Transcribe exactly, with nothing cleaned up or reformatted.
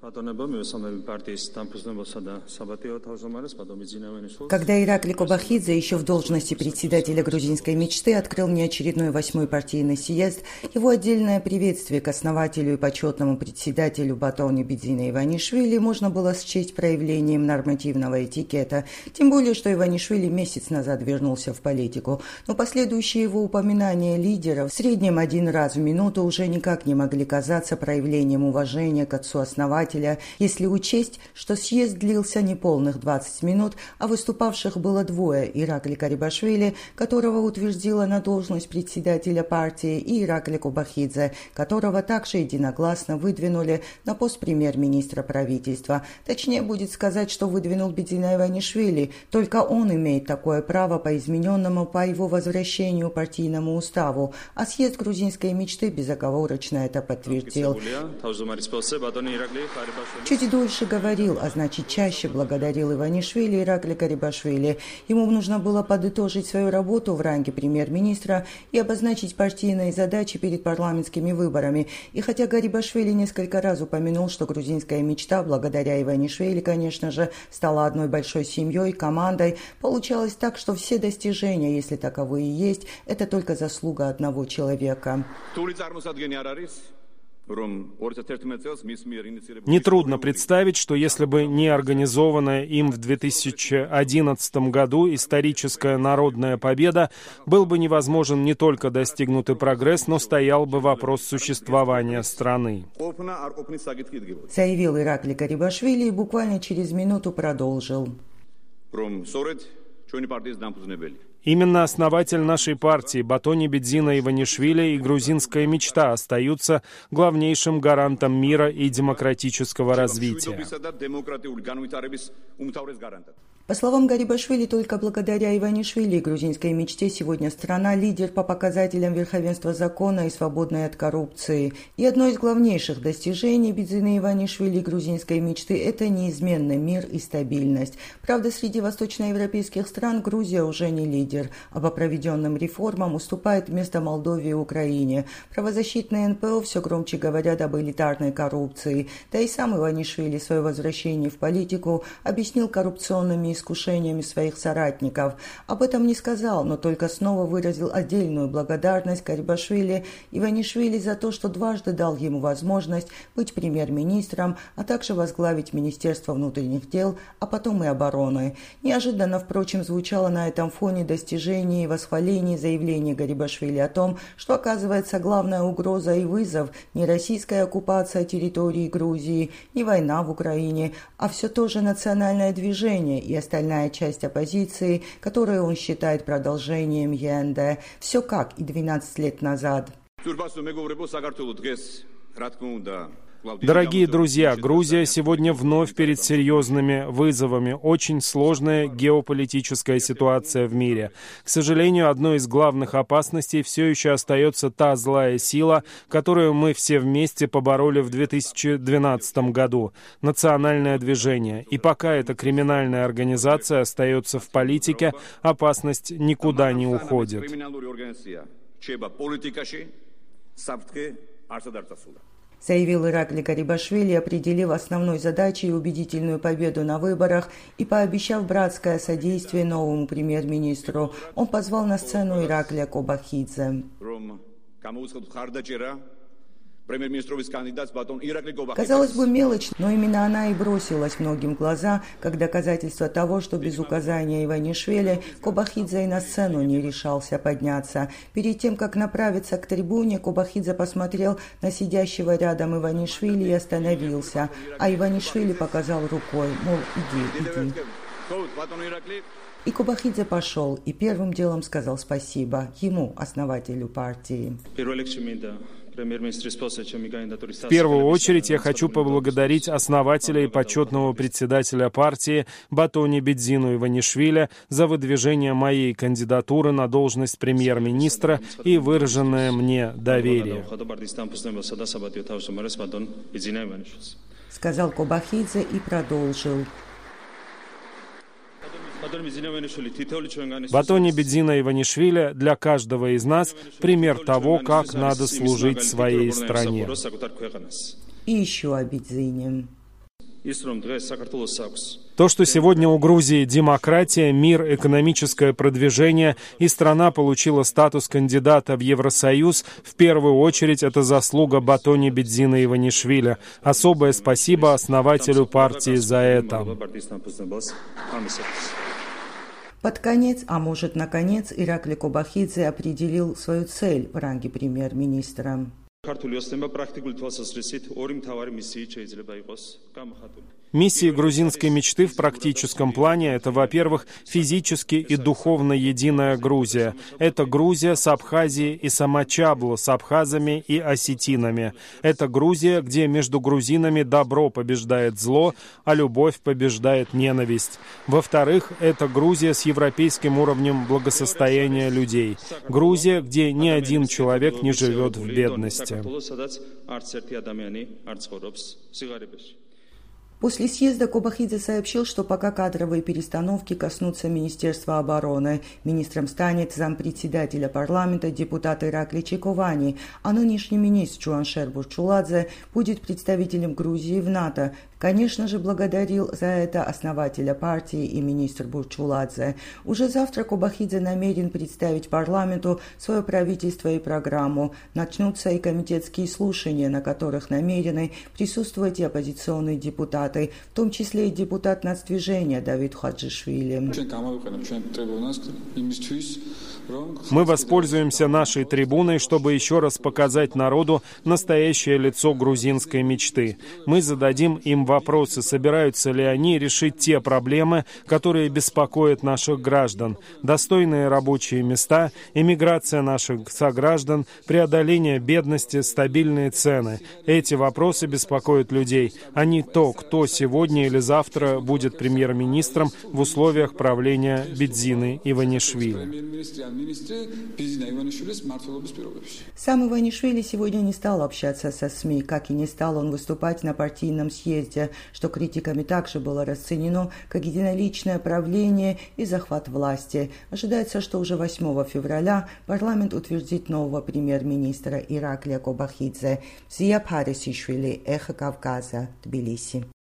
Когда Иракли Кобахидзе еще в должности председателя грузинской мечты открыл неочередной восьмой партийный съезд, его отдельное приветствие к основателю и почетному председателю Батони Бедзина Иванишвили можно было счесть проявлением нормативного этикета, тем более, что Иванишвили месяц назад вернулся в политику, но последующие его упоминания лидера в среднем один раз в минуту уже никак не могли казаться проявлением уважения к отцу-основателя, если учесть, что съезд длился неполных двадцать минут, а выступавших было двое – Иракли Карибашвили, которого утвердила на должность председателя партии, и Иракли Кобахидзе, которого также единогласно выдвинули на пост премьер-министра правительства. Точнее будет сказать, что выдвинул Бедзина Иванишвили, только он имеет такое право по измененному по его возвращению партийному уставу, а съезд грузинской мечты безоговорочно это подтвердил. Чуть дольше говорил, а значит чаще благодарил Иванишвили и Иракли Карибашвили. Ему нужно было подытожить свою работу в ранге премьер-министра и обозначить партийные задачи перед парламентскими выборами. И хотя Гарибашвили несколько раз упомянул, что грузинская мечта, благодаря Иванишвили, конечно же, стала одной большой семьей, командой, получалось так, что все достижения, если таковые есть, это только заслуга одного человека. Нетрудно представить, что если бы не организованная им в две тысячи одиннадцатом году историческая народная победа, был бы невозможен не только достигнутый прогресс, но стоял бы вопрос существования страны. Заявил Иракли Карибашвили и буквально через минуту продолжил. Именно основатель нашей партии Батони Бедзина Иванишвили и грузинская мечта остаются главнейшим гарантом мира и демократического развития. По словам Гарибашвили, только благодаря Иванишвили и грузинской мечте сегодня страна лидер по показателям верховенства закона и свободной от коррупции. И одно из главнейших достижений Бедзина Иванишвили и грузинской мечты – это неизменный мир и стабильность. Правда, среди восточноевропейских стран Грузия уже не лидер, а по проведенным реформам уступает место Молдове и Украине. Правозащитные эн пэ о все громче говорят об элитарной коррупции. Да и сам Иванишвили свое возвращение в политику объяснил коррупционными искушениями своих соратников. Об этом не сказал, но только снова выразил отдельную благодарность Карибашвили Иванишвили за то, что дважды дал ему возможность быть премьер-министром, а также возглавить Министерство внутренних дел, а потом и обороны. Неожиданно, впрочем, звучало на этом фоне достижений и восхвалений заявлений Гарибашвили о том, что, оказывается, главная угроза и вызов не российская оккупация территории Грузии, не война в Украине, а все то же национальное движение и остальная часть оппозиции, которую он считает продолжением ЕНД. Все как и двенадцать лет назад. Дорогие друзья, Грузия сегодня вновь перед серьезными вызовами. Очень сложная геополитическая ситуация в мире. К сожалению, одной из главных опасностей все еще остается та злая сила, которую мы все вместе побороли в две тысячи двенадцатом году – национальное движение. И пока эта криминальная организация остается в политике, опасность никуда не уходит. Заявил Иракли Карибашвили, определив основной задачей убедительную победу на выборах и пообещав братское содействие новому премьер-министру. Он позвал на сцену Иракли Кобахидзе. Казалось бы, мелочь, но именно она и бросилась многим в глаза, как доказательство того, что без указания Иванишвили Кобахидзе и на сцену не решался подняться. Перед тем, как направиться к трибуне, Кобахидзе посмотрел на сидящего рядом Иванишвили и остановился, а Иванишвили показал рукой, мол, иди, иди. И Кобахидзе пошел, и первым делом сказал спасибо ему, основателю партии. В первую очередь я хочу поблагодарить основателя и почетного председателя партии Батони Бедзину Иванишвили за выдвижение моей кандидатуры на должность премьер-министра и выраженное мне доверие. Сказал Кобахидзе и продолжил. Батони Бедзина Иванишвили для каждого из нас пример того, как надо служить своей стране. И еще о Бедзине. То, что сегодня у Грузии демократия, мир, экономическое продвижение и страна получила статус кандидата в Евросоюз, в первую очередь это заслуга Батони Бедзина Иванишвили. Особое спасибо основателю партии за это. Под конец, а может наконец, Иракли Кобахидзе определил свою цель в ранге премьер-министра. Миссии грузинской мечты в практическом плане – это, во-первых, физически и духовно единая Грузия. Это Грузия с Абхазией и Самачаблу, с абхазами и осетинами. Это Грузия, где между грузинами добро побеждает зло, а любовь побеждает ненависть. Во-вторых, это Грузия с европейским уровнем благосостояния людей. Грузия, где ни один человек не живет в бедности. После съезда Кобахидзе сообщил, что пока кадровые перестановки коснутся Министерства обороны, министром станет зампредседателя парламента депутат Иракли Чекувани, а нынешний министр Джуаншер Бурчуладзе будет представителем Грузии в НАТО. Конечно же, благодарил за это основателя партии и министр Бурчуладзе. Уже завтра Кобахидзе намерен представить парламенту свое правительство и программу. Начнутся и комитетские слушания, на которых намерены присутствовать и оппозиционные депутаты, в том числе и депутат нацдвижения Давид Хаджишвили. Мы воспользуемся нашей трибуной, чтобы еще раз показать народу настоящее лицо грузинской мечты. Мы зададим им вопросы, собираются ли они решить те проблемы, которые беспокоят наших граждан. Достойные рабочие места, иммиграция наших сограждан, преодоление бедности, стабильные цены. Эти вопросы беспокоят людей, а не то, кто сегодня или завтра будет премьер-министром в условиях правления Бедзины Иванишвили. Сам Иванишвили сегодня не стал общаться со СМИ, как и не стал он выступать на партийном съезде, что критиками также было расценено как единоличное правление и захват власти. Ожидается, что уже восьмого февраля парламент утвердит нового премьер-министра Ираклия Кобахидзе. Зия Парисишвили, Эхо Кавказа, Тбилиси.